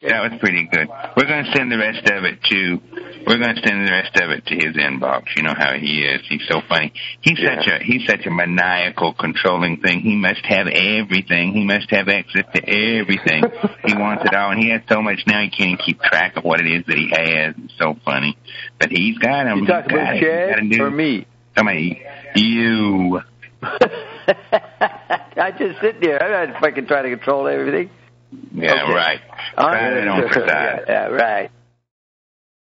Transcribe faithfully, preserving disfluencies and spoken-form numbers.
That was pretty good. We're going to send the rest of it to. We're going to send the rest of it to his inbox. You know how he is. He's so funny. He's yeah. such a he's such a maniacal, controlling thing. He must have everything. He must have access to everything. He wants it all, and he has so much now he can't even keep track of what it is that he has. It's so funny, but he's got them. You talking about Chad or me? Somebody, you. I just sit there. I'm not fucking trying to control everything. Yeah, okay. right. Try it on for size. Yeah, yeah, right.